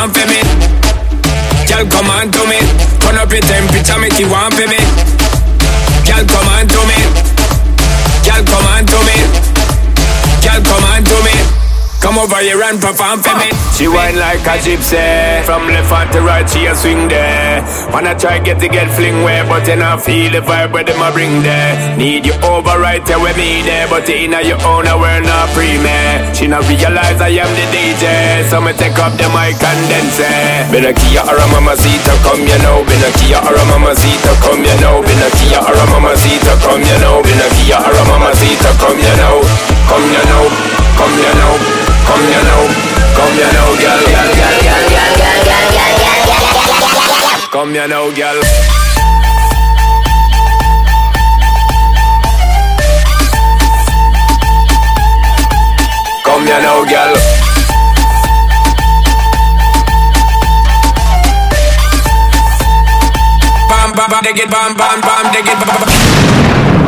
want for me. Girl, come on to me. Turn up your temperature, make you want for me. Girl, come on to me. Girl, come on to me. Girl, come on to me. Come over here and perform for me. She whine like a gypsy. From left hand to right, she a swing there. Wanna try get fling way, but you not feel the vibe where them a bring there. Need you over right there with me there, but you in your own we're not pre-me. She not realize I am the DJ, so me take up the mic and then say, been a Kia or a Mamacita, come you know. Been a Kia or a Mamacita, come you know. Been a Kia or a Mamacita, come you know. Been a Kia or a Mamacita, come you know. Come you know, come you know. Come you know, girl, girl, girl, girl, girl, girl, girl, girl. Come you know, girl. Come you know, girl. Bam, bam, bam, dig it, bam, bam, bam, dig it, bam, bam.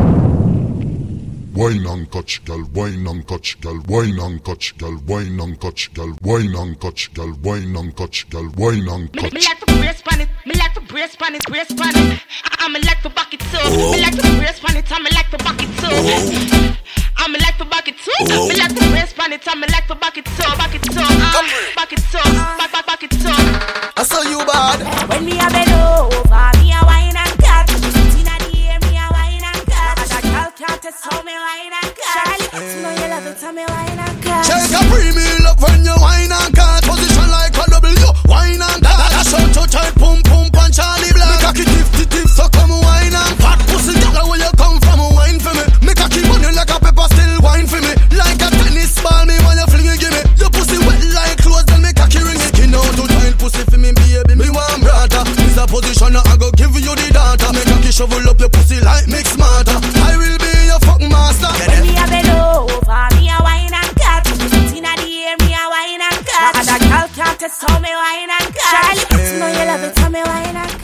Wine and catch, girl, wine and catch, girl, wine and catch, girl, wine and catch, girl, wine and catch, girl, wine and catch, girl, wine and catch. Me like to brace pan it, me like to brace pan it, brace pan it. I'm like to back it too. Me like to brace pan it, I'm like to back it too. I'm like to back it too. Me like to brace pan it, I'm like to back it too, back it too, back it too, back it too. I saw you bad. When me a bend over, me a wine and cut. Inna the air, me a wine and cut. That girl can't test how me wine and cut. Charlie, you know you love it, tell me wine and cut. Check a premium up when you wine and cut. Position like a W, wine and cut. That shot to tight, pum pum punch Charlie Black. Me cocky tip, so come wine and cut. Pussy, girl, where you come from, wine for me. Me cocky money like a pepper, still wine for me. Like a tennis ball, me when you fling it, give me. Your pussy wet like clothes, then me cocky ring it. Skin out to tight, pussy for me, baby, me want brother. This a position, I go give you the data. Me cocky shovel up your pussy like mix smarter. I will be your fuck master. When me a bend over, me a wine and cut. Inna the air, me a wine and cut. That girl can't test how me wine and cut. Charlie, you know you love it, tell me wine and cut.